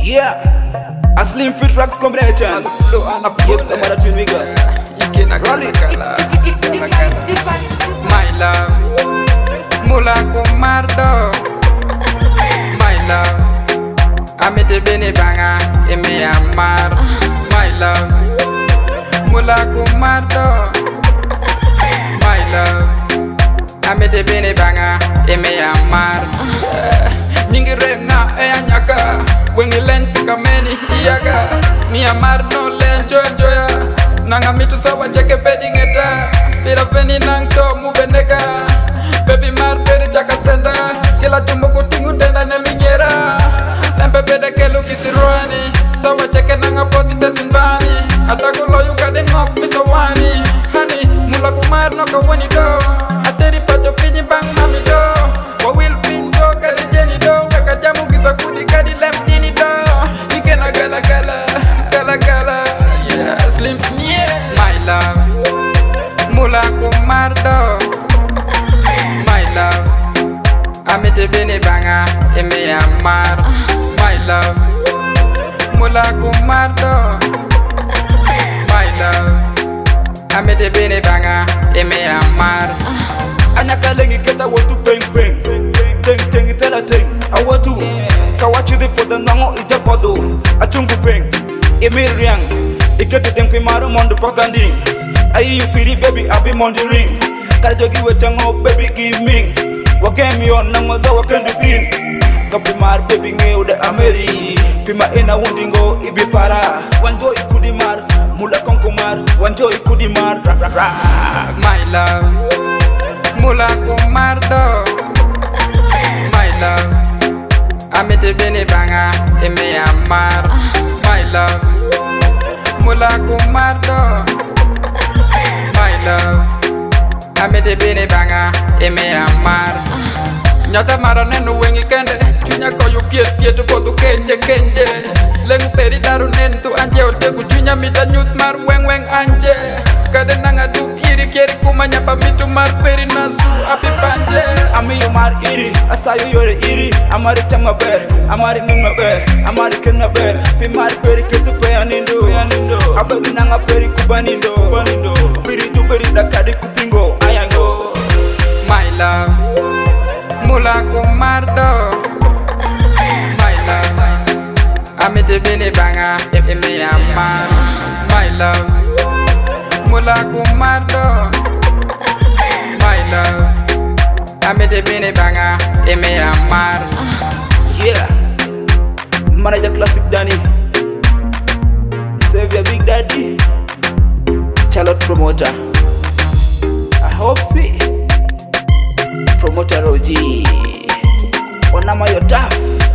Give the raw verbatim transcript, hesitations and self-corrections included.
Yeah, a slim fit tracks combination. Yes, some other tune we got. Roll it. My love, mula kumardo. My love, amete bene banga eme amar. My love, mula kumardo. My love, amete bene banga eme amar. Nyingire nga e anyaka, wengi lenti kameni iyaga. Ni amar no len joy joya. Nanga mitu sawa cheke pedi ngeta. Pira peni nang to mubeneka. Baby mar peri chaka senda. Kila tumbo kutingu tenda neminyera. Lempe beda kelu kisirwani. Sawa cheke nanga poti tesinbani. Atako loyu kade ngok misawani. Hani mula kumar no kawani do. Ateri pato pini bang mami do. Wawil pinzo kade jeni do. Weka jamu kisa kudi kadi lem dini do. Ikena gala gala. Gala gala. Yeah, slim yeah. My love, mula kumardo. My love, amete bene banga eme amar. My love, mula kumardo. My love, amete bene banga eme amar. Anyaka lengi keta watu peng peng. Teng teng itela teng. Awatu kawachi de poda nango ite podo. Achungu peng. Emir riang. Ikete deng pimaro mondo pakanding. Ayi you pity baby I be mondi ring. Kala jogi wechango baby give me. Wakemi on nango sa wakendu bin. Kapimar baby nge ude ameri. Pima ina wundingo ibi para. Wanjo ikudi mar. Mula konkumar. Wanjo ikudi mar. My love, mula kumardo. My love, amete bene banga eme amar. My love, mula kumardo. My love, amete bene banga eme amar. Nyata mara nenu wengi kende. Chunya koyu piet piet kotu kenje kenje. Lengu peri daru nentu anje. Otegu chunya mita nyut mar weng weng anje. Kade nanga du iri keri kumanya pa mitu mar peri nasu api panje. Ami yo mar iri, asayo yore iri. Amari chama ber, amari nunga ber, amari kena ber. Pi mar peri ketu pe anindo, anindo. Abagi nanga peri kubanindo, banindo. Piri tu peri dakadi kupingo, ayando. My love, mula kumardo. My love, amete bene banga eme amar. My love, mula kumardo. My love, amete bene banga eme amar. Yeah, manager classic Danny, Savior Big Daddy, Charlotte promoter. I hope see promoter O G. Onama yo tough.